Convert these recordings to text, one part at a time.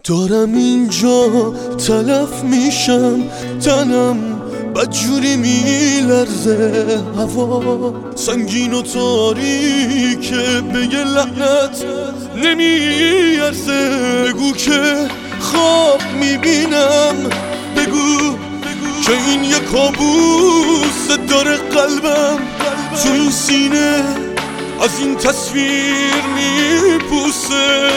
دارم اینجا تلف میشم، تنم بدجوری میلرزه، هوا سنگین و تاریکه، بگه لعنت نمیارزه. بگو که خواب میبینم، بگو که این یه کابوس داره قلبم تو این سینه از این تصویر میپوسه.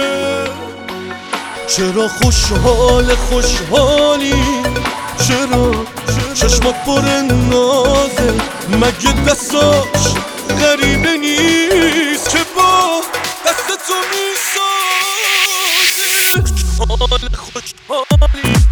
چرا خوشحالی، چرا چشمات پر نازه، مگه دستاش غریبه نیست که با دست تو میسازه. خوشحالی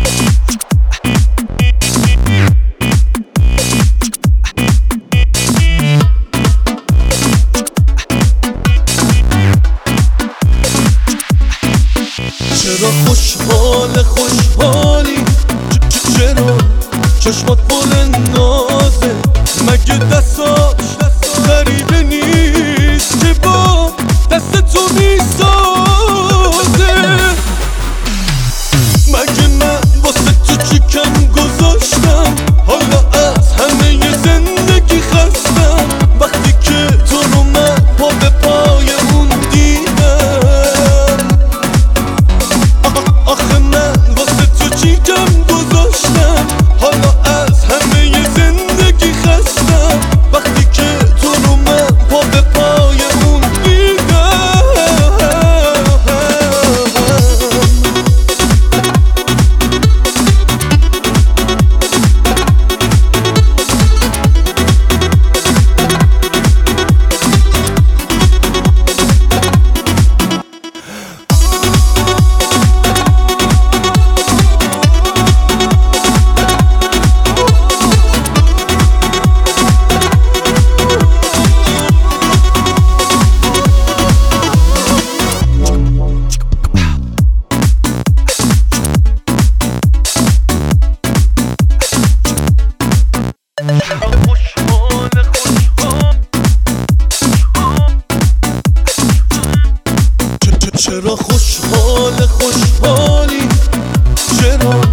چرا خوشحالی، چرا چشمات پر نازه، مگه دستاش غریبه نیست که با دست تو میسازه. مگه من واسه تو چی کم گذاشتم، حالا از همه زندگی خستم، وقتی که تو رو من پا به پای اون دیدم. آخه من واسه تو چی کم گذاشتم، حالا از همه زندگی خستم، وقتی که تو رو من پا به پای اون دیدم. چرا خوشحالی، چرا